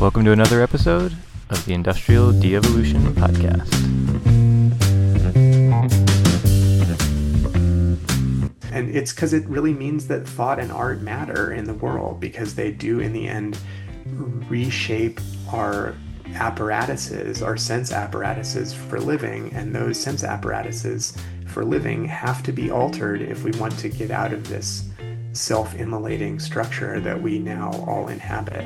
Welcome to another episode of the Industrial De-Evolution Podcast. And it's because it really means that thought and art matter in the world, because they do, in the end, reshape our apparatuses, our sense apparatuses for living. And those sense apparatuses for living have to be altered if we want to get out of this self-immolating structure that we now all inhabit.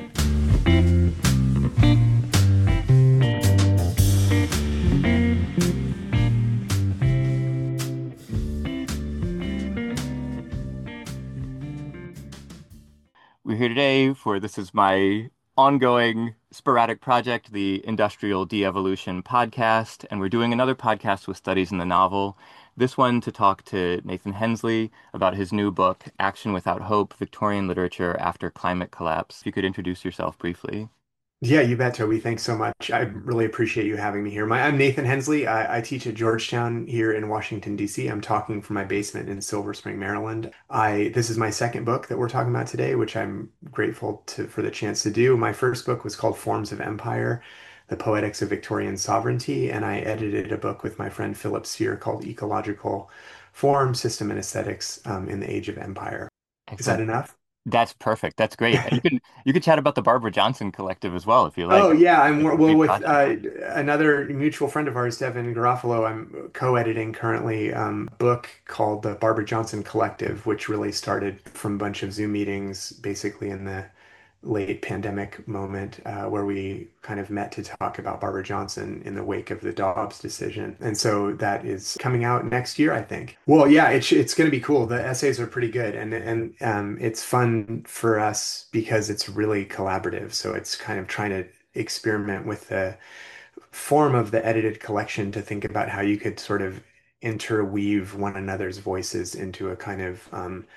We're here today for this is my ongoing sporadic project, the Industrial De-Evolution Podcast, and we're doing another podcast with studies in the novel. This one to talk to Nathan Hensley about his new book, Action Without Hope, Victorian Literature After Climate Collapse. If you could introduce yourself briefly. Yeah, you bet, Toby. Thanks so much. I really appreciate you having me here. I'm Nathan Hensley. I teach at Georgetown here in Washington, D.C. I'm talking from my basement in Silver Spring, Maryland. This is my second book that we're talking about today, which I'm grateful for the chance to do. My first book was called Forms of Empire, The Poetics of Victorian Sovereignty, and I edited a book with my friend Philip Sphere called Ecological Form, System, and Aesthetics in the Age of Empire. Excellent. Is that enough? That's perfect. That's great. You could chat about the Barbara Johnson Collective as well if you like. Oh yeah, I'm It's a well great with project. another mutual friend of ours, Devin Garofalo. I'm co-editing currently a book called the Barbara Johnson Collective, which really started from a bunch of Zoom meetings, basically in the late pandemic moment, where we kind of met to talk about Barbara Johnson in the wake of the Dobbs decision. And so that is coming out next year, I think. Well, yeah, it's going to be cool. The essays are pretty good, and it's fun for us because it's really collaborative. So it's kind of trying to experiment with the form of the edited collection to think about how you could sort of interweave one another's voices into a kind of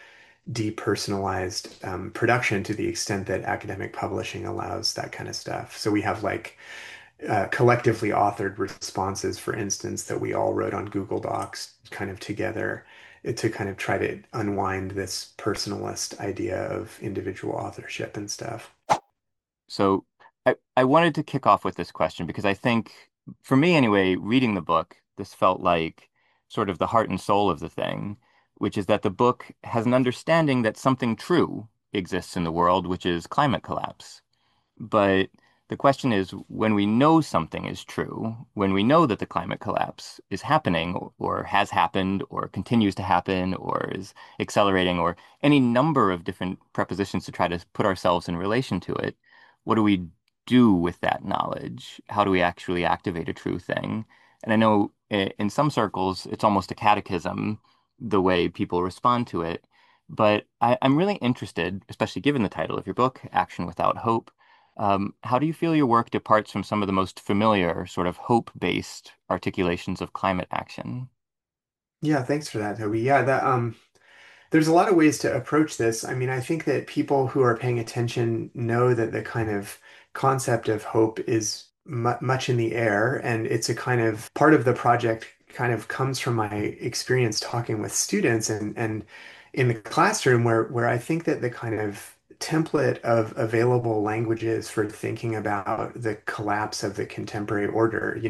depersonalized production to the extent that academic publishing allows that kind of stuff. So we have like collectively authored responses, for instance, that we all wrote on Google Docs kind of together to kind of try to unwind this personalist idea of individual authorship and stuff. So I wanted to kick off with this question because I think, for me anyway, reading the book, this felt like sort of the heart and soul of the thing, which is that the book has an understanding that something true exists in the world, which is climate collapse. But the question is, when we know something is true, when we know that the climate collapse is happening or has happened or continues to happen or is accelerating or any number of different prepositions to try to put ourselves in relation to it, what do we do with that knowledge? How do we actually activate a true thing? And I know in some circles, it's almost a catechism, the way people respond to it. But I'm really interested, especially given the title of your book, Action Without Hope. How do you feel your work departs from some of the most familiar sort of hope-based articulations of climate action? Yeah, thanks for that, Toby. Yeah, there's a lot of ways to approach this. I mean, I think that people who are paying attention know that the kind of concept of hope is much in the air, and it's a kind of part of the project kind of comes from my experience talking with students and in the classroom where I think that the kind of template of available languages for thinking about the collapse of the contemporary order,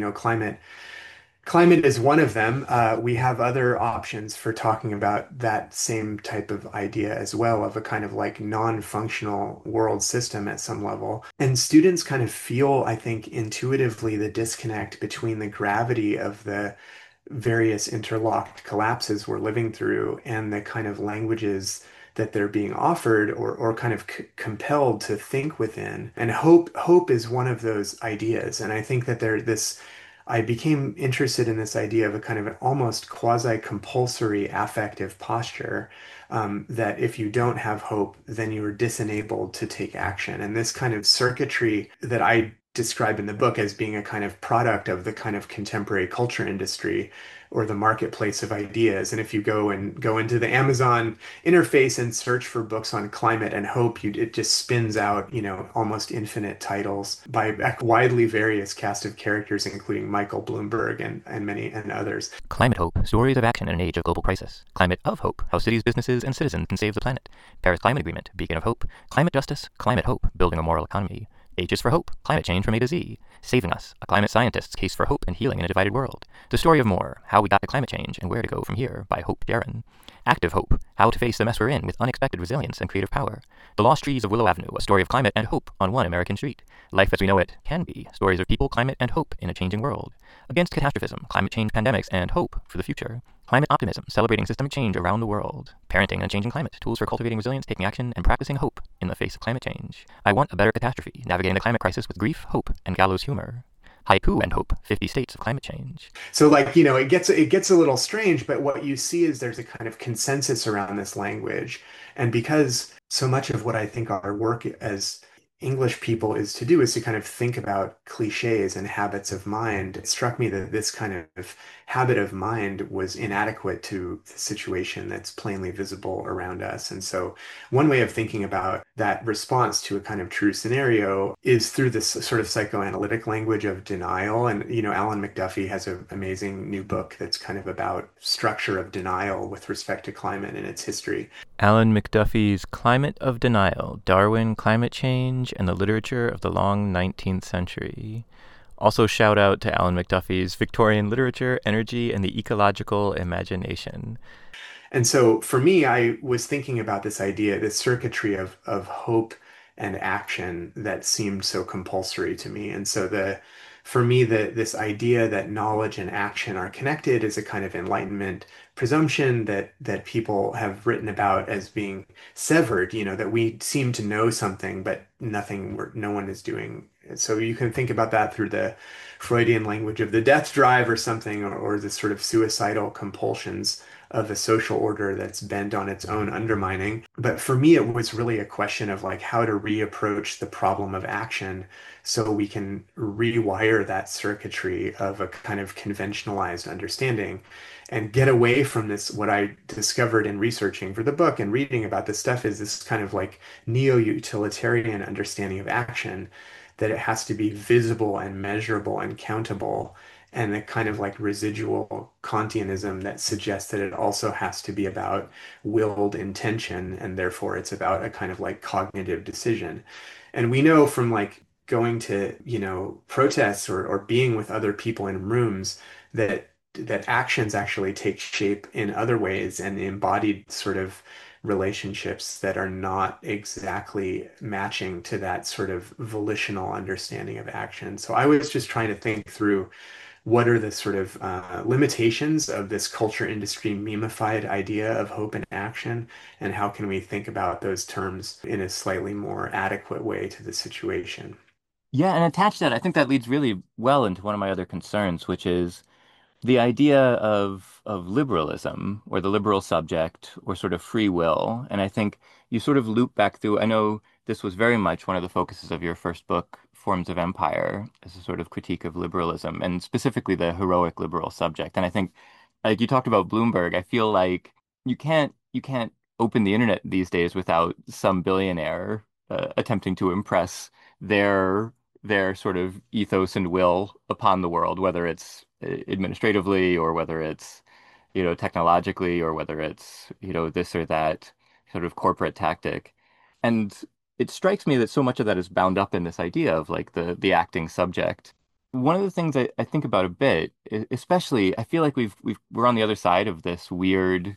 climate is one of them. We have other options for talking about that same type of idea as well, of a kind of like non-functional world system at some level. And students kind of feel, I think, intuitively the disconnect between the gravity of the various interlocked collapses we're living through and the kind of languages that they're being offered or kind of compelled to think within. And hope is one of those ideas. And I think that I became interested in this idea of a kind of an almost quasi-compulsory affective posture, that if you don't have hope, then you are disenabled to take action. And this kind of circuitry that I describe in the book as being a kind of product of the kind of contemporary culture industry or the marketplace of ideas. And if you go into the Amazon interface and search for books on climate and hope, it just spins out, almost infinite titles by a widely various cast of characters, including Michael Bloomberg and many and others. Climate Hope, Stories of Action in an Age of Global Crisis. Climate of Hope, How Cities, Businesses, and Citizens Can Save the Planet. Paris Climate Agreement, Beacon of Hope. Climate Justice, Climate Hope, Building a Moral Economy. H is for hope, climate change from A to Z. Saving Us, a climate scientist's case for hope and healing in a divided world. The Story of More, How We Got to Climate Change and Where to Go From Here by Hope Jaron. Active Hope, How to Face the Mess We're In with Unexpected Resilience and Creative Power. The Lost Trees of Willow Avenue, a story of climate and hope on one American street. Life as We Know It Can Be, stories of people, climate, and hope in a changing world. Against Catastrophism, Climate Change Pandemics and Hope for the Future. Climate Optimism, Celebrating Systemic Change Around the World. Parenting and a Changing Climate, Tools for Cultivating Resilience, Taking Action, and Practicing Hope in the Face of Climate Change. I Want a Better Catastrophe, Navigating the Climate Crisis with Grief, Hope, and Gallows Humor. Haiku and Hope, 50 States of Climate Change. So like, you know, it gets a little strange, but what you see is there's a kind of consensus around this language. And because so much of what I think our work as English people is to do is to kind of think about cliches and habits of mind, it struck me that this kind of habit of mind was inadequate to the situation that's plainly visible around us. And so one way of thinking about that response to a kind of true scenario is through this sort of psychoanalytic language of denial. And, you know, Alan McDuffie has an amazing new book that's kind of about structure of denial with respect to climate and its history. Alan McDuffie's Climate of Denial, Darwin, Climate Change, and the Literature of the Long 19th Century. Also shout out to Alan McDuffie's Victorian Literature, Energy, and the Ecological Imagination. And so for me, I was thinking about this idea, this circuitry of hope and action that seemed so compulsory to me. And so for me, this idea that knowledge and action are connected is a kind of Enlightenment presumption that people have written about as being severed, you know, that we seem to know something, but no one is doing. So you can think about that through the Freudian language of the death drive or something, or the sort of suicidal compulsions of a social order that's bent on its own undermining. But for me, it was really a question of like how to reapproach the problem of action so we can rewire that circuitry of a kind of conventionalized understanding and get away from this. What I discovered in researching for the book and reading about this stuff is this kind of like neo-utilitarian understanding of action, that it has to be visible and measurable and countable, and the kind of like residual Kantianism that suggests that it also has to be about willed intention, and therefore it's about a kind of like cognitive decision. And we know from like going to, you know, protests or being with other people in rooms that actions actually take shape in other ways and embodied sort of relationships that are not exactly matching to that sort of volitional understanding of action. So I was just trying to think through what are the sort of limitations of this culture industry memeified idea of hope and action, and how can we think about those terms in a slightly more adequate way to the situation? Yeah, and attached to that, I think that leads really well into one of my other concerns, which is the idea of liberalism or the liberal subject or sort of free will. And I think you sort of loop back through. I know this was very much one of the focuses of your first book, Forms of Empire, as a sort of critique of liberalism and specifically the heroic liberal subject. And I think, like you talked about Bloomberg, I feel like you can't open the internet these days without some billionaire attempting to impress their their sort of ethos and will upon the world, whether it's administratively or whether it's, technologically or whether it's, this or that sort of corporate tactic. And it strikes me that so much of that is bound up in this idea of like the acting subject. One of the things I think about a bit, especially, I feel like we're on the other side of this weird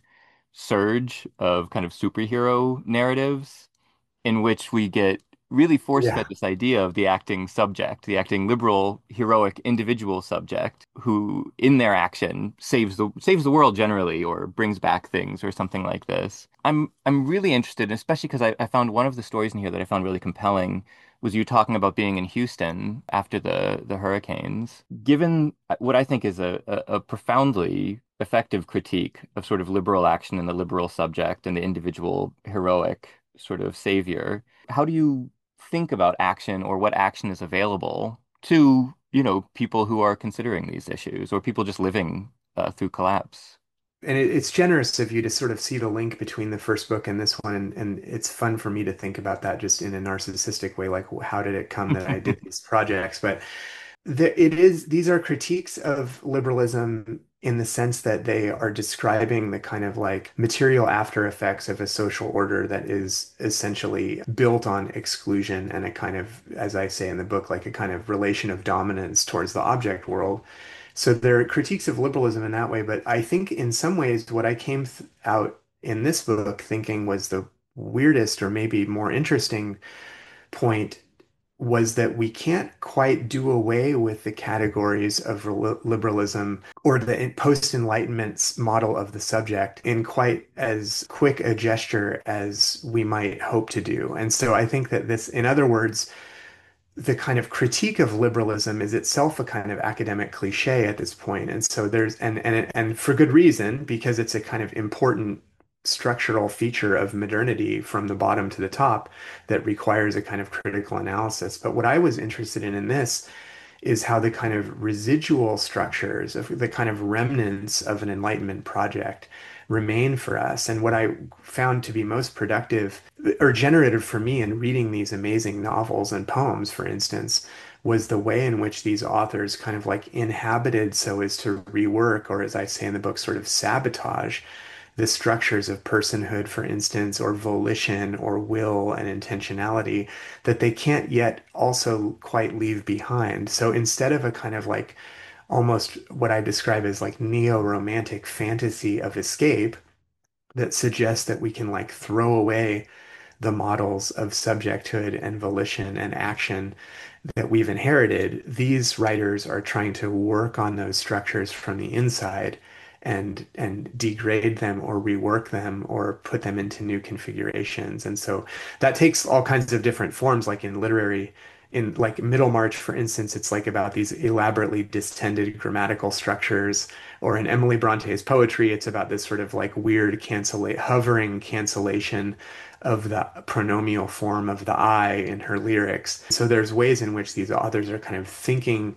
surge of kind of superhero narratives in which we get really force-fed Yeah. this idea of the acting subject, the acting liberal, heroic individual subject who, in their action, saves the world generally, or brings back things, or something like this. I'm really interested, especially because I found one of the stories in here that I found really compelling was you talking about being in Houston after the hurricanes. Given what I think is a profoundly effective critique of sort of liberal action and the liberal subject and the individual heroic sort of savior. How do you think about action or what action is available to, people who are considering these issues or people just living through collapse? And it's generous of you to sort of see the link between the first book and this one. And it's fun for me to think about that just in a narcissistic way. Like, how did it come that I did these projects? But these are critiques of liberalism in the sense that they are describing the kind of like material after effects of a social order that is essentially built on exclusion and a kind of, as I say in the book, like a kind of relation of dominance towards the object world. So there are critiques of liberalism in that way, but I think in some ways what I came out in this book thinking was the weirdest or maybe more interesting point was that we can't quite do away with the categories of liberalism or the post-Enlightenment's model of the subject in quite as quick a gesture as we might hope to do. And so I think that this, in other words, the kind of critique of liberalism is itself a kind of academic cliche at this point. And so there's and for good reason, because it's a kind of important structural feature of modernity from the bottom to the top that requires a kind of critical analysis. But what I was interested in this is how the kind of residual structures of the kind of remnants of an Enlightenment project remain for us. And what I found to be most productive or generative for me in reading these amazing novels and poems, for instance, was the way in which these authors kind of like inhabited so as to rework, or as I say in the book, sort of sabotage the structures of personhood, for instance, or volition or will and intentionality that they can't yet also quite leave behind. So instead of a kind of like almost what I describe as like neo-romantic fantasy of escape that suggests that we can like throw away the models of subjecthood and volition and action that we've inherited, these writers are trying to work on those structures from the inside and degrade them or rework them or put them into new configurations. And so that takes all kinds of different forms, like in literary, in like Middlemarch, for instance, it's like about these elaborately distended grammatical structures. Or in Emily Bronte's poetry, it's about this sort of like weird hovering cancellation of the pronomial form of the I in her lyrics. So there's ways in which these authors are kind of thinking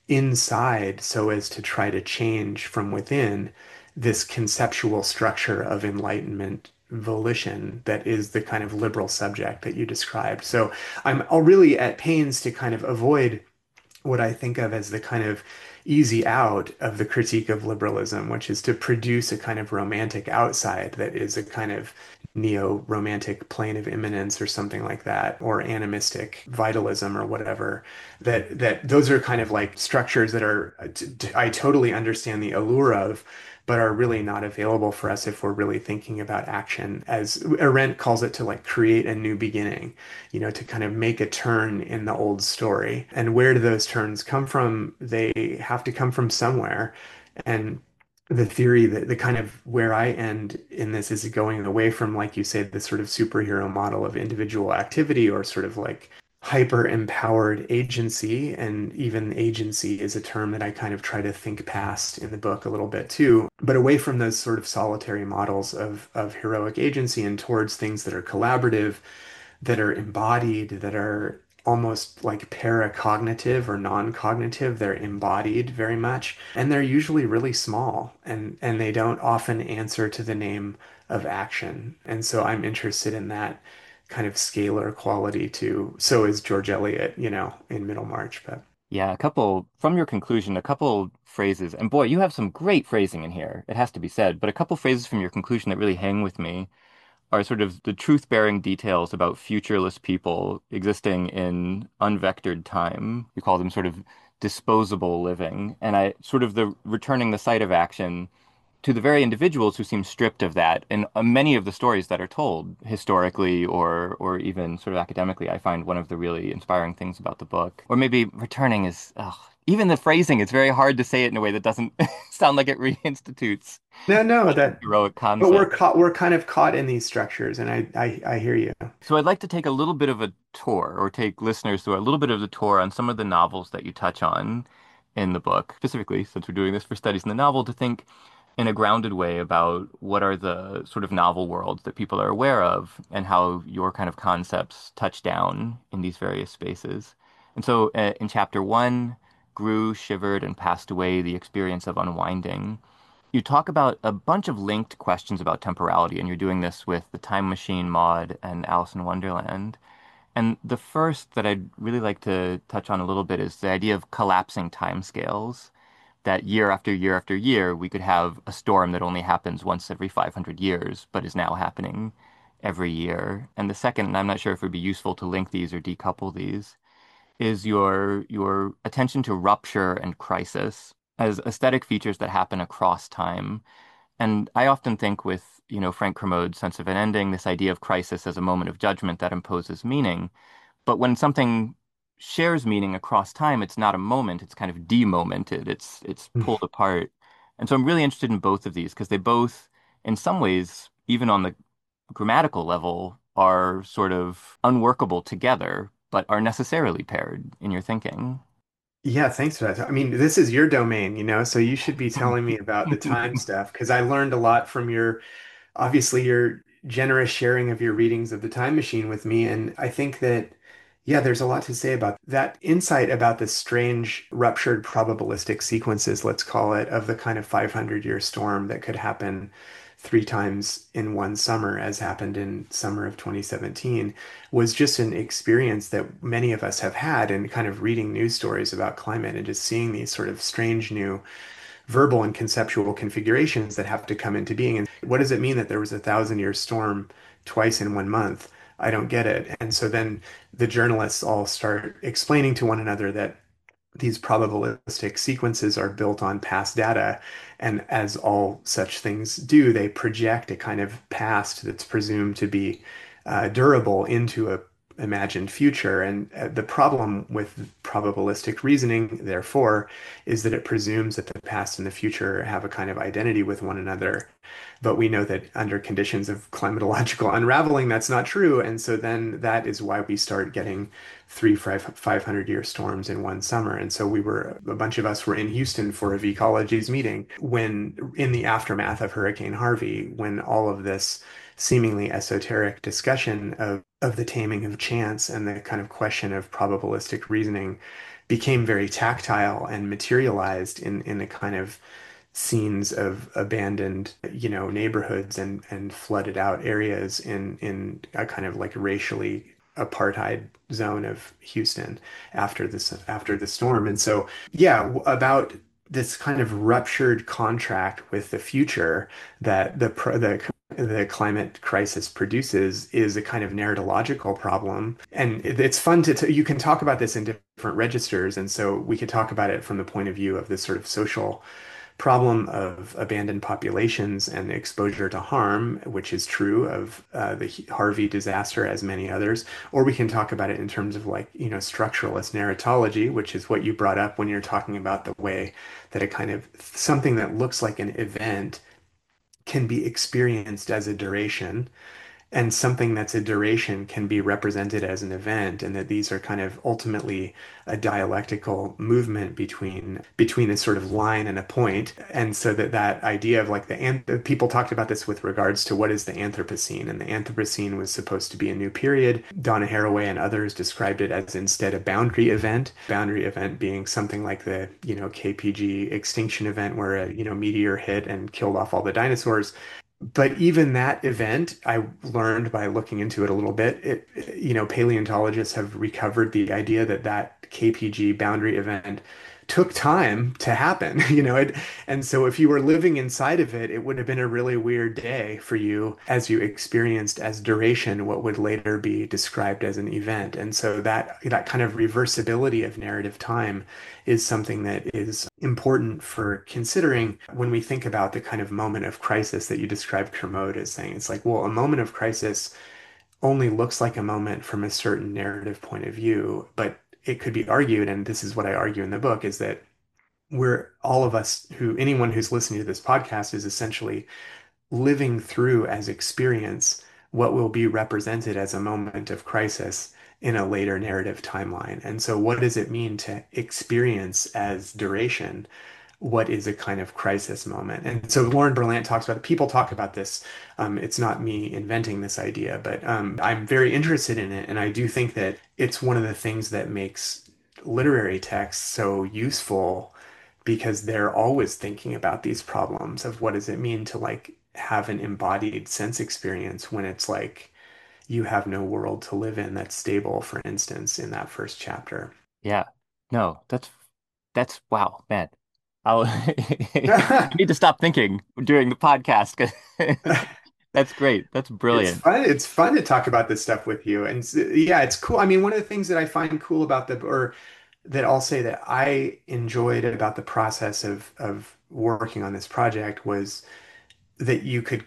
inside so as to try to change from within this conceptual structure of Enlightenment volition that is the kind of liberal subject that you described. So I'm all really at pains to kind of avoid what I think of as the kind of easy out of the critique of liberalism, which is to produce a kind of romantic outside that is a kind of neo-romantic plane of immanence or something like that, or animistic vitalism or whatever. That those are kind of like structures that are I totally understand the allure of, but are really not available for us if we're really thinking about action, as Arendt calls it, to like create a new beginning, to kind of make a turn in the old story. And where do those turns come from? They have to come from somewhere. And the theory that the kind of where I end in this is going away from, like you say, the sort of superhero model of individual activity or sort of like hyper empowered agency. And even agency is a term that I kind of try to think past in the book a little bit too, but away from those sort of solitary models of heroic agency and towards things that are collaborative, that are embodied, that are almost like paracognitive or non-cognitive. They're embodied very much, and they're usually really small, and they don't often answer to the name of action. And so I'm interested in that kind of scalar quality too. So is George Eliot, in Middlemarch. But Yeah, a couple from your conclusion, a couple phrases, and boy, you have some great phrasing in here, it has to be said, but a couple phrases from your conclusion that really hang with me are sort of the truth-bearing details about futureless people existing in unvectored time. You call them sort of disposable living, and I sort of the returning the site of action to the very individuals who seem stripped of that. And many of the stories that are told historically or even sort of academically, I find one of the really inspiring things about the book. Or maybe returning is, ugh, even the phrasing, it's very hard to say it in a way that doesn't sound like it reinstitutes no, no, that, heroic but concept. we're kind of caught in these structures, and I hear you. So I'd like to take a little bit of a tour, or take listeners through a little bit of the tour on some of the novels that you touch on in the book, specifically since we're doing this for studies in the novel, to think in a grounded way about what are the sort of novel worlds that people are aware of and how your kind of concepts touch down in these various spaces. And so in chapter one, Grew, Shivered, and Passed Away, the Experience of Unwinding. You talk about a bunch of linked questions about temporality, and you're doing this with the Time Machine, Maud, and Alice in Wonderland. And the first that I'd really like to touch on a little bit is the idea of collapsing timescales, that year after year after year, we could have a storm that only happens once every 500 years, but is now happening every year. And the second, and I'm not sure if it would be useful to link these or decouple these, is your attention to rupture and crisis as aesthetic features that happen across time. And I often think with, Frank Kermode's Sense of an Ending, this idea of crisis as a moment of judgment that imposes meaning. But when something shares meaning across time, it's not a moment, it's kind of demomented. It's pulled apart. And so I'm really interested in both of these because they both, in some ways, even on the grammatical level, are sort of unworkable together, but are necessarily paired in your thinking. Yeah, thanks for that. I mean, this is your domain, so you should be telling me about the time stuff because I learned a lot from obviously your generous sharing of your readings of the Time Machine with me. And I think that, yeah, there's a lot to say about that insight about the strange ruptured probabilistic sequences, let's call it, of the kind of 500-year storm that could happen three times in one summer, as happened in summer of 2017, was just an experience that many of us have had in kind of reading news stories about climate and just seeing these sort of strange new verbal and conceptual configurations that have to come into being. And what does it mean that there was a 1,000-year storm twice in 1 month? I don't get it. And so then the journalists all start explaining to one another that these probabilistic sequences are built on past data. And as all such things do, they project a kind of past that's presumed to be durable into a imagined future. And the problem with probabilistic reasoning, therefore, is that it presumes that the past and the future have a kind of identity with one another. But we know that under conditions of climatological unraveling, that's not true. And so then that is why we start getting 500-year storms in one summer. And so a bunch of us were in Houston for a Ecologies meeting when, in the aftermath of Hurricane Harvey, when all of this seemingly esoteric discussion of the taming of chance and the kind of question of probabilistic reasoning became very tactile and materialized in the kind of scenes of abandoned, neighborhoods and flooded out areas in a kind of like racially apartheid zone of Houston after the storm. And so, yeah, about this kind of ruptured contract with the future that the climate crisis produces is a kind of narratological problem. And it's fun you can talk about this in different registers. And so we could talk about it from the point of view of this sort of social problem of abandoned populations and exposure to harm, which is true of the Harvey disaster, as many others. Or we can talk about it in terms of like, structuralist narratology, which is what you brought up when you're talking about the way that a kind of something that looks like an event can be experienced as a duration and something that's a duration can be represented as an event, and that these are kind of ultimately a dialectical movement between a sort of line and a point. And so that idea of like people talked about this with regards to what is the Anthropocene, and the Anthropocene was supposed to be a new period. Donna Haraway and others described it as instead a boundary event being something like the KPG extinction event where a meteor hit and killed off all the dinosaurs. But even that event, I learned by looking into it a little bit, paleontologists have recovered the idea that that KPG boundary event took time to happen, and so if you were living inside of it, it would have been a really weird day for you as you experienced as duration what would later be described as an event. And so that kind of reversibility of narrative time is something that is important for considering when we think about the kind of moment of crisis that you described Kermode as saying. It's like, well, a moment of crisis only looks like a moment from a certain narrative point of view, but it could be argued, and this is what I argue in the book, is that all of us anyone who's listening to this podcast is essentially living through as experience what will be represented as a moment of crisis in a later narrative timeline. And so, what does it mean to experience as duration? What is a kind of crisis moment? And so, Lauren Berlant talks about it. People talk about this. It's not me inventing this idea, but I'm very interested in it. And I do think that it's one of the things that makes literary texts so useful because they're always thinking about these problems of what does it mean to like have an embodied sense experience when it's like you have no world to live in that's stable, for instance, in that first chapter. Yeah. No, that's wow, man. I'll I need to stop thinking during the podcast. 'Cause that's great. That's It's brilliant. fun. It's fun to talk about this stuff with you. Yeah, it's cool. I mean, one of the things that I find cool about or that I'll say that I enjoyed about the process of working on this project was that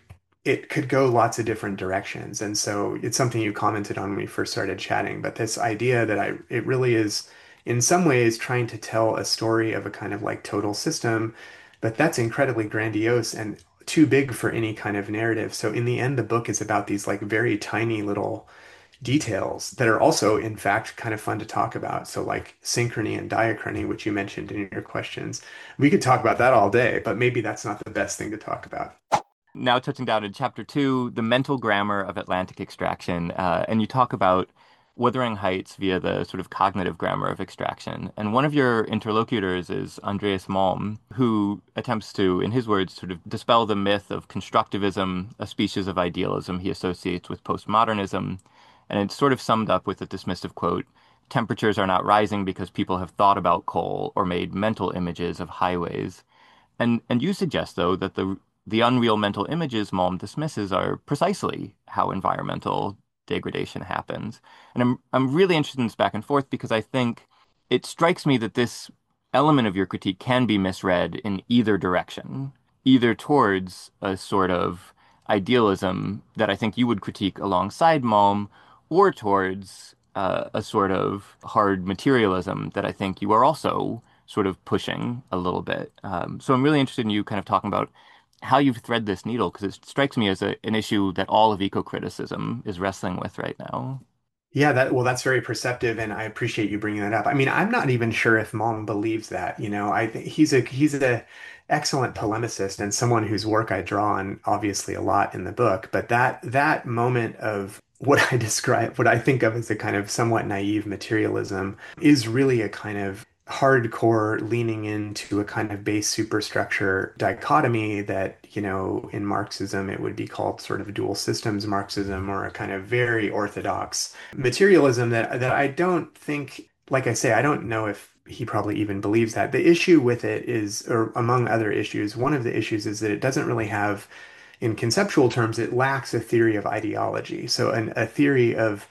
it could go lots of different directions. And so it's something you commented on when we first started chatting, but this idea that it really is in some ways trying to tell a story of a kind of like total system, but that's incredibly grandiose and too big for any kind of narrative. So in the end, the book is about these like very tiny little details that are also, in fact, kind of fun to talk about. So, like synchrony and diachrony, which you mentioned in your questions, we could talk about that all day, but maybe that's not the best thing to talk about. Now touching down in chapter two, the mental grammar of Atlantic extraction, and you talk about Wuthering Heights via the sort of cognitive grammar of extraction. And one of your interlocutors is Andreas Malm, who attempts to, in his words, sort of dispel the myth of constructivism, a species of idealism he associates with postmodernism. And it's sort of summed up with a dismissive quote: temperatures are not rising because people have thought about coal or made mental images of highways. And you suggest, though, that the unreal mental images Malm dismisses are precisely how environmental degradation happens. And I'm really interested in this back and forth because I think it strikes me that this element of your critique can be misread in either direction, either towards a sort of idealism that I think you would critique alongside Malm, or towards a sort of hard materialism that I think you are also sort of pushing a little bit. So I'm really interested in you kind of talking about how you've thread this needle because it strikes me as an issue that all of eco-criticism is wrestling with right now. Yeah, that's very perceptive, and I appreciate you bringing that up. I mean, I'm not even sure if Malm believes that. You know, I think he's a excellent polemicist and someone whose work I draw on obviously a lot in the book. But that moment of what I describe, what I think of as a kind of somewhat naive materialism, is really a kind of hardcore leaning into a kind of base superstructure dichotomy that, you know, in Marxism it would be called sort of dual systems Marxism, or a kind of very orthodox materialism that I don't think, like I say, I don't know if he probably even believes that. The issue with it is, or among other issues, one of the issues is that it doesn't really have, in conceptual terms, it lacks a theory of ideology. So a theory of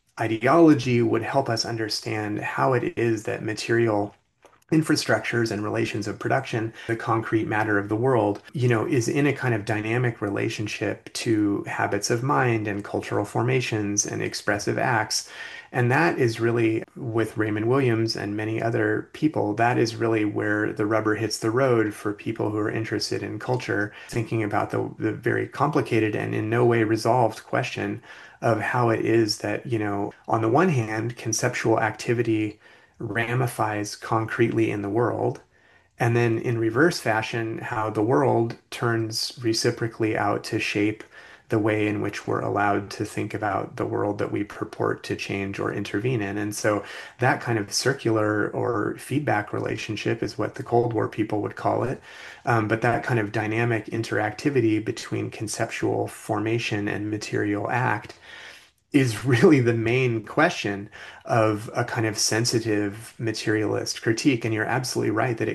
ideology would help us understand how it is that material infrastructures and relations of production, the concrete matter of the world, you know, is in a kind of dynamic relationship to habits of mind and cultural formations and expressive acts. And that is really, with Raymond Williams and many other people, that is really where the rubber hits the road for people who are interested in culture, thinking about the very complicated and in no way resolved question of how it is that, you know, on the one hand, conceptual activity ramifies concretely in the world, and then in reverse fashion, how the world turns reciprocally out to shape the way in which we're allowed to think about the world that we purport to change or intervene in. And so that kind of circular or feedback relationship is what the Cold War people would call it. But that kind of dynamic interactivity between conceptual formation and material act is really the main question of a kind of sensitive materialist critique. And you're absolutely right that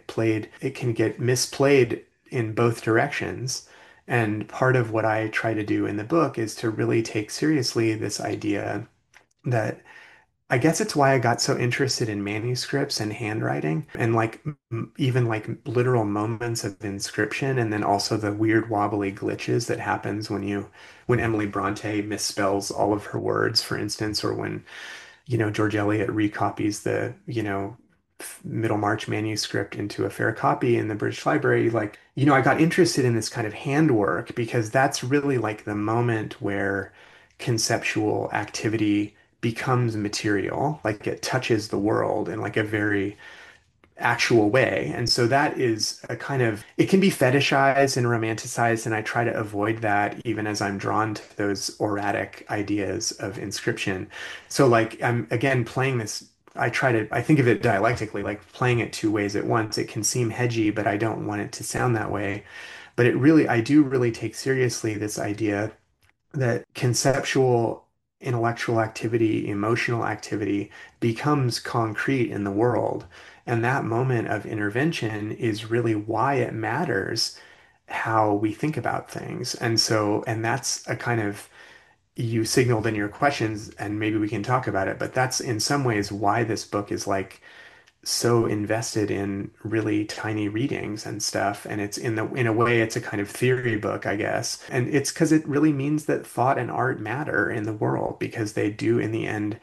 it can get misplayed in both directions. And part of what I try to do in the book is to really take seriously this idea that, I guess it's why I got so interested in manuscripts and handwriting and like even like literal moments of inscription, and then also the weird wobbly glitches that happens when Emily Bronte misspells all of her words, for instance, or when, you know, George Eliot recopies the, you know, Middlemarch manuscript into a fair copy in the British Library. Like, you know, I got interested in this kind of handwork because that's really like the moment where conceptual activity becomes material, like it touches the world in like a very actual way. And so that is a kind of, it can be fetishized and romanticized, and I try to avoid that even as I'm drawn to those erratic ideas of inscription. So like I'm again playing this, I think of it dialectically, like playing it two ways at once. It can seem hedgy, but I don't want it to sound that way. But I do really take seriously this idea that conceptual intellectual activity, emotional activity becomes concrete in the world. And that moment of intervention is really why it matters how we think about things. And that's a kind of, you signaled in your questions, and maybe we can talk about it, but that's in some ways why this book is like so invested in really tiny readings and stuff. And it's in a way, it's a kind of theory book, I guess. And it's because it really means that thought and art matter in the world because they do, in the end,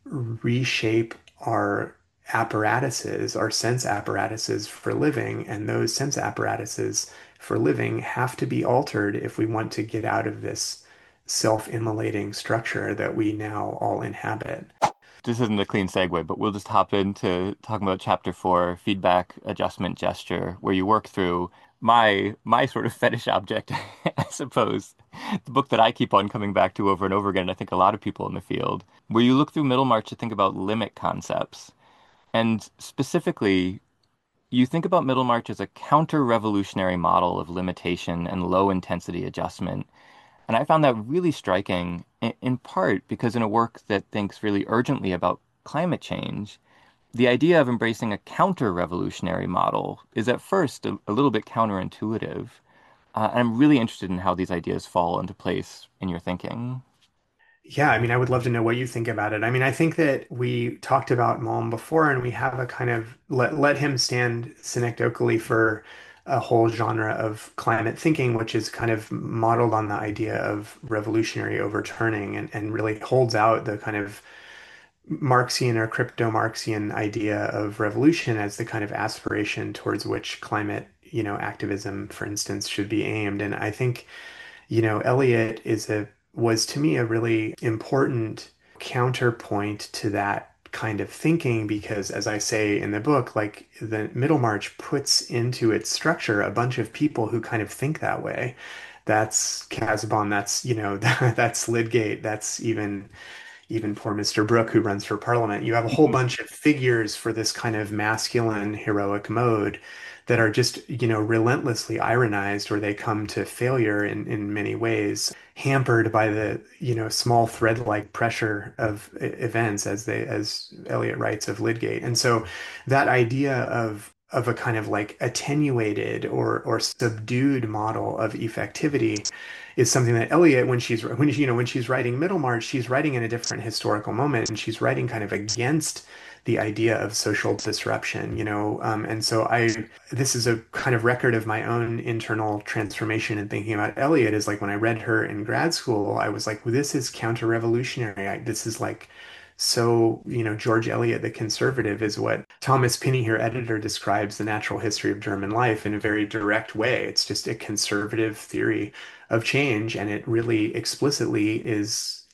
reshape our apparatuses, our sense apparatuses for living. And those sense apparatuses for living have to be altered if we want to get out of this self-immolating structure that we now all inhabit. This isn't a clean segue, but we'll just hop into talking about chapter 4, feedback, adjustment, gesture, where you work through my sort of fetish object, I suppose, the book that I keep on coming back to over and over again, and I think a lot of people in the field, where you look through Middlemarch to think about limit concepts. And specifically, you think about Middlemarch as a counter-revolutionary model of limitation and low-intensity adjustment. And I found that really striking, in part because in a work that thinks really urgently about climate change, the idea of embracing a counter-revolutionary model is at first a little bit counterintuitive. And I'm really interested in how these ideas fall into place in your thinking. Yeah, I mean, I would love to know what you think about it. I mean, I think that we talked about Malm before, and we have a kind of let him stand synecdochely for a whole genre of climate thinking, which is kind of modeled on the idea of revolutionary overturning and really holds out the kind of Marxian or crypto-Marxian idea of revolution as the kind of aspiration towards which climate, activism, for instance, should be aimed. And I think Eliot was to me a really important counterpoint to that kind of thinking because, as I say in the book, like the Middlemarch puts into its structure a bunch of people who kind of think that way. That's Casaubon, that's, that's Lydgate, that's even poor Mr. Brooke, who runs for parliament. You have a whole bunch of figures for this kind of masculine heroic mode that are just, relentlessly ironized or they come to failure in many ways, hampered by the, small thread-like pressure of events as Eliot writes of Lydgate. And so that idea of a kind of like attenuated or subdued model of effectivity is something that Eliot, when she's writing Middlemarch, she's writing in a different historical moment, and she's writing kind of against the idea of social disruption, and so this is a kind of record of my own internal transformation in thinking about Eliot. Is like when I read her in grad school, I was like, well, this is counter-revolutionary. This is like so, George Eliot, the conservative, is what Thomas Pinney, her editor, describes the natural history of German life in a very direct way. It's just a conservative theory of change, and it really explicitly is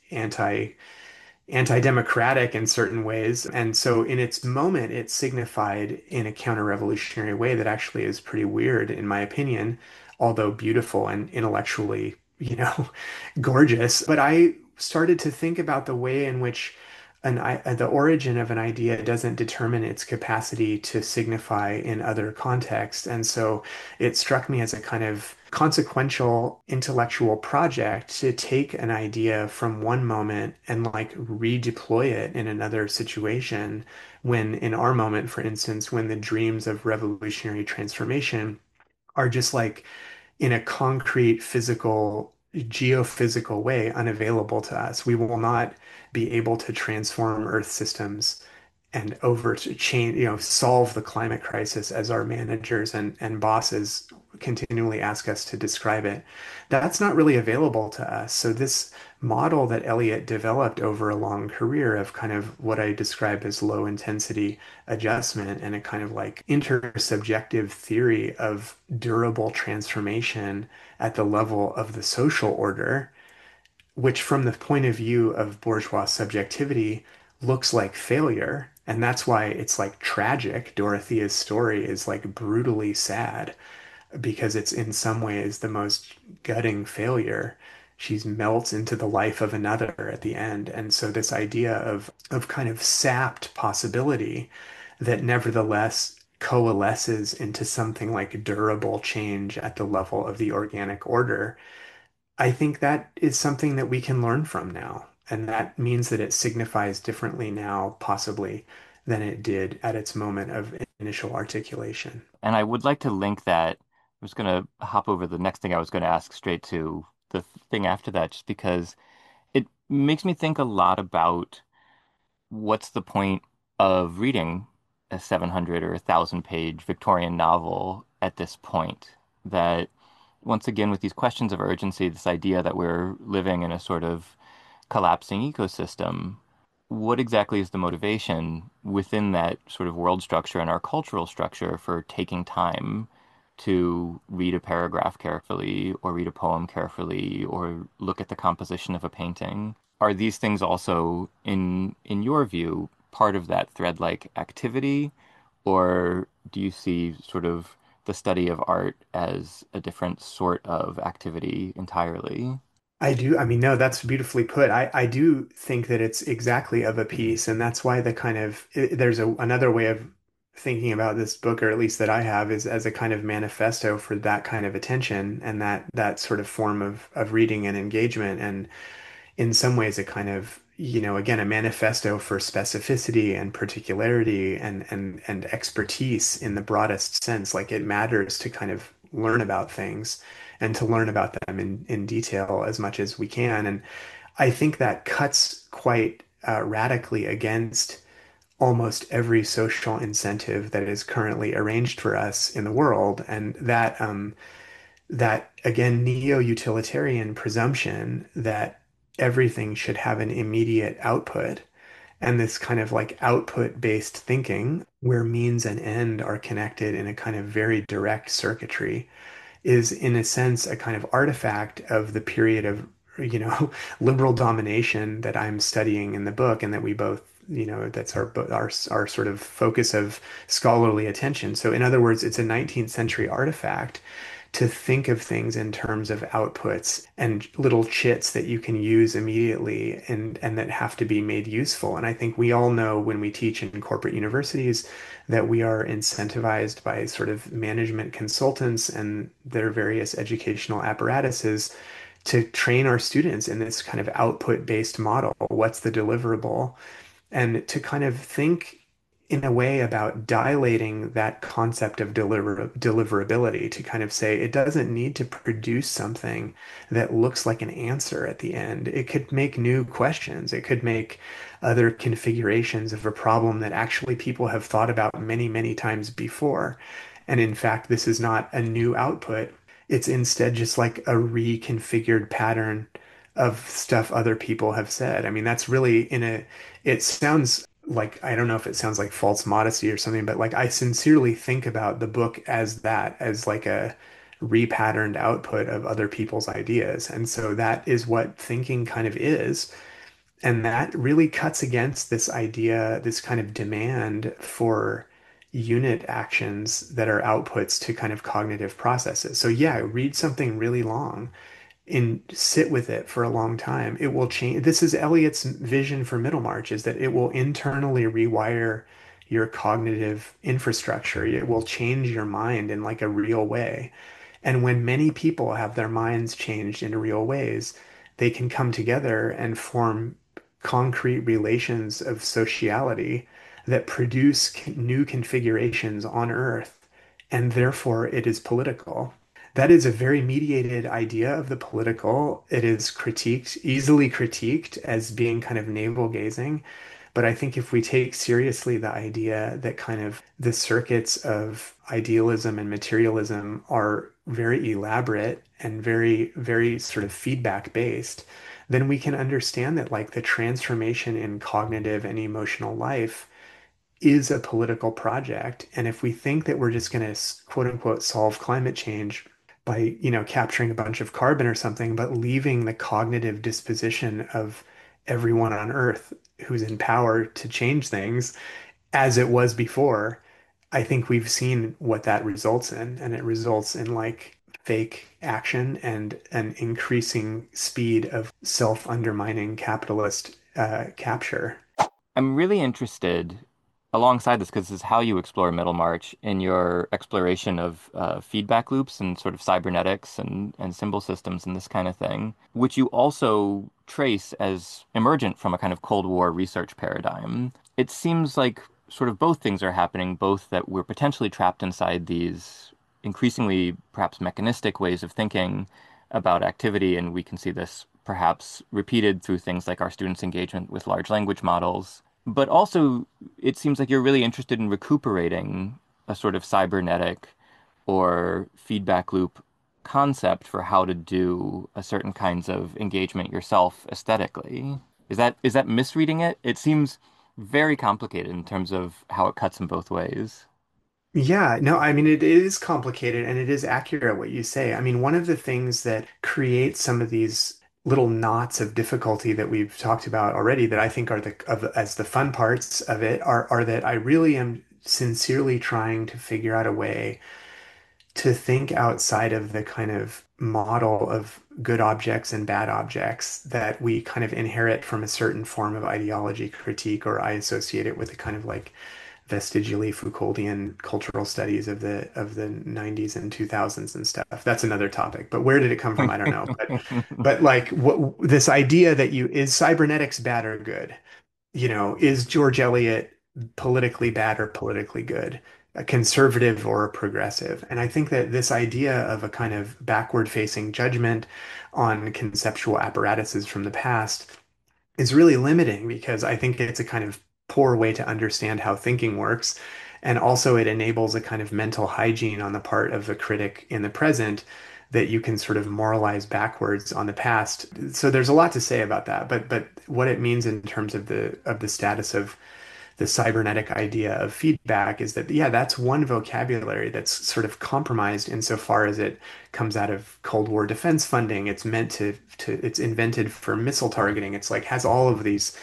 anti-democratic in certain ways. And so in its moment, it signified in a counter-revolutionary way that actually is pretty weird, in my opinion, although beautiful and intellectually, gorgeous. But I started to think about the way in which the origin of an idea doesn't determine its capacity to signify in other contexts. And so it struck me as a kind of consequential intellectual project to take an idea from one moment and like redeploy it in another situation. When in our moment, for instance, when the dreams of revolutionary transformation are just like in a concrete, physical, geophysical way unavailable to us. We will not be able to transform Earth systems and over to change, solve the climate crisis as our managers and bosses continually ask us to describe it. That's not really available to us. So this model that Eliot developed over a long career of kind of what I describe as low intensity adjustment and a kind of like intersubjective theory of durable transformation at the level of the social order, which from the point of view of bourgeois subjectivity looks like failure. And that's why it's like tragic. Dorothea's story is like brutally sad because it's in some ways the most gutting failure. She melts into the life of another at the end. And so this idea of kind of sapped possibility that nevertheless coalesces into something like durable change at the level of the organic order, I think that is something that we can learn from now. And that means that it signifies differently now, possibly, than it did at its moment of initial articulation. And I would like to link that. I was going to hop over the next thing I was going to ask straight to the thing after that, just because it makes me think a lot about what's the point of reading a 700 or 1,000 page Victorian novel at this point? That once again, with these questions of urgency, this idea that we're living in a sort of collapsing ecosystem, what exactly is the motivation within that sort of world structure and our cultural structure for taking time to read a paragraph carefully or read a poem carefully or look at the composition of a painting? Are these things also, in your view, part of that thread-like activity, or do you see sort of the study of art as a different sort of activity entirely? I do. I mean, no, that's beautifully put. I do think that it's exactly of a piece, and that's why the kind of there's another way of thinking about this book, or at least that I have, is as a kind of manifesto for that kind of attention and that sort of form of reading and engagement. And in some ways a kind of, again, a manifesto for specificity and particularity and expertise in the broadest sense. Like it matters to kind of learn about things and to learn about them in detail as much as we can. And I think that cuts quite radically against almost every social incentive that is currently arranged for us in the world. And that again, neo-utilitarian presumption that everything should have an immediate output, and this kind of like output-based thinking where means and end are connected in a kind of very direct circuitry is in a sense a kind of artifact of the period of, you know, liberal domination that I'm studying in the book and that we both, that's our sort of focus of scholarly attention. So in other words, it's a 19th century artifact to think of things in terms of outputs and little chits that you can use immediately and that have to be made useful. And I think we all know when we teach in corporate universities that we are incentivized by sort of management consultants and their various educational apparatuses to train our students in this kind of output-based model. What's the deliverable? And to kind of think in a way about dilating that concept of deliverability to kind of say it doesn't need to produce something that looks like an answer at the end. It could make new questions. It could make other configurations of a problem that actually people have thought about many, many times before. And in fact, this is not a new output. It's instead just like a reconfigured pattern of stuff other people have said. I mean, that's really it sounds like, I don't know if it sounds like false modesty or something, but like I sincerely think about the book as that, as like a repatterned output of other people's ideas. And so that is what thinking kind of is. And that really cuts against this idea, this kind of demand for unit actions that are outputs to kind of cognitive processes. So yeah, read something really long and sit with it for a long time. It will change. This is Eliot's vision for Middlemarch, is that it will internally rewire your cognitive infrastructure. It will change your mind in like a real way. And when many people have their minds changed in real ways, they can come together and form concrete relations of sociality that produce new configurations on Earth, and therefore it is political. That is a very mediated idea of the political. It is critiqued, easily critiqued as being kind of navel gazing. But I think if we take seriously the idea that kind of the circuits of idealism and materialism are very elaborate and very, very sort of feedback based, then we can understand that like the transformation in cognitive and emotional life is a political project. And if we think that we're just going to quote unquote solve climate change by, capturing a bunch of carbon or something, but leaving the cognitive disposition of everyone on Earth who's in power to change things as it was before, I think we've seen what that results in. And it results in like fake action and an increasing speed of self-undermining capitalist capture. I'm really interested. alongside this, because this is how you explore Middlemarch in your exploration of feedback loops and sort of cybernetics and symbol systems and this kind of thing, which you also trace as emergent from a kind of Cold War research paradigm. It seems like sort of both things are happening, both that we're potentially trapped inside these increasingly perhaps mechanistic ways of thinking about activity, and we can see this perhaps repeated through things like our students' engagement with large language models. But also, it seems like you're really interested in recuperating a sort of cybernetic or feedback loop concept for how to do a certain kinds of engagement yourself aesthetically. Is that misreading it? It seems very complicated in terms of how it cuts in both ways. Yeah, no, I mean, it is complicated and it is accurate what you say. I mean, one of the things that creates some of these little knots of difficulty that we've talked about already that I think are as the fun parts of it are that I really am sincerely trying to figure out a way to think outside of the kind of model of good objects and bad objects that we kind of inherit from a certain form of ideology critique, or I associate it with a kind of like vestigially Foucauldian cultural studies of the 90s and 2000s and stuff. That's another topic. But where did it come from? I don't know. But like what this idea that you is cybernetics bad or good? Is George Eliot politically bad or politically good? A conservative or a progressive? And I think that this idea of a kind of backward facing judgment on conceptual apparatuses from the past is really limiting because I think it's a kind of poor way to understand how thinking works. And also, it enables a kind of mental hygiene on the part of the critic in the present that you can sort of moralize backwards on the past. So there's a lot to say about that. But what it means in terms of the status of the cybernetic idea of feedback is that, yeah, that's one vocabulary that's sort of compromised insofar as it comes out of Cold War defense funding. It's meant to it's invented for missile targeting. It's like has all of these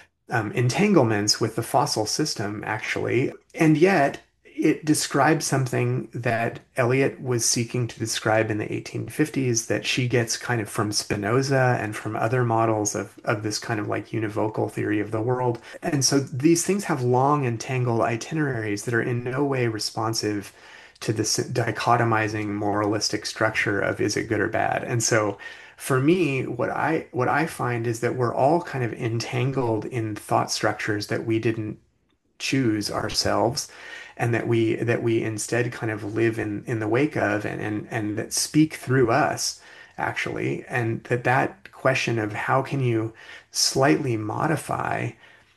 entanglements with the fossil system, actually. And yet, it describes something that Eliot was seeking to describe in the 1850s that she gets kind of from Spinoza and from other models of this kind of like univocal theory of the world. And so these things have long entangled itineraries that are in no way responsive to this dichotomizing moralistic structure of is it good or bad. And so for me, what I find is that we're all kind of entangled in thought structures that we didn't choose ourselves, and that we instead kind of live in the wake of, and that speak through us, actually. And that question of how can you slightly modify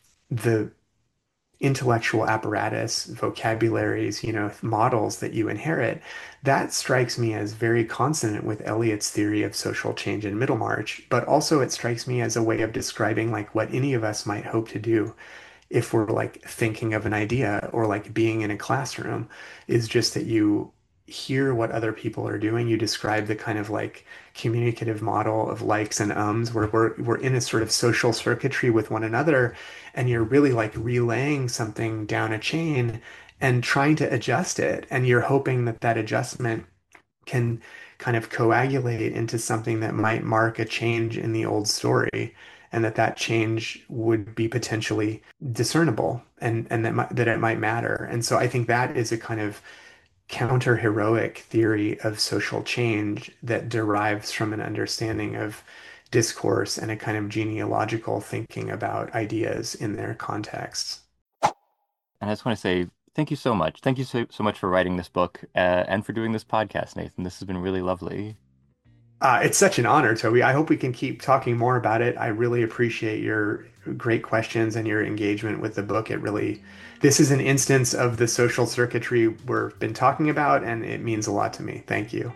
the intellectual apparatus, vocabularies, models that you inherit, that strikes me as very consonant with Eliot's theory of social change in Middlemarch. But also it strikes me as a way of describing like what any of us might hope to do if we're like thinking of an idea or like being in a classroom, is just that you hear what other people are doing. You describe the kind of like communicative model of likes and ums where we're in a sort of social circuitry with one another, and you're really like relaying something down a chain and trying to adjust it. And you're hoping that that adjustment can kind of coagulate into something that might mark a change in the old story, and that change would be potentially discernible, and that it might matter. And so I think that is a kind of counter heroic theory of social change that derives from an understanding of discourse and a kind of genealogical thinking about ideas in their contexts. And I just want to say thank you so much. Thank you so much for writing this book and for doing this podcast, Nathan. This has been really lovely. It's such an honor, Toby. I hope we can keep talking more about it. I really appreciate your great questions and your engagement with the book. This is an instance of the social circuitry we've been talking about, and it means a lot to me. Thank you.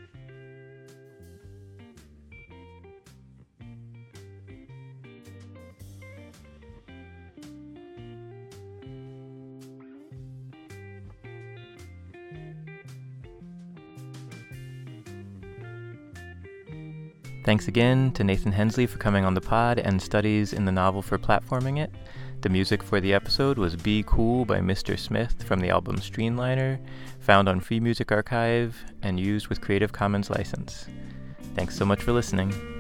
Thanks again to Nathan Hensley for coming on the pod and studies in the novel for platforming it. The music for the episode was Be Cool by Mr. Smith from the album Streamliner, found on Free Music Archive and used with Creative Commons license. Thanks so much for listening.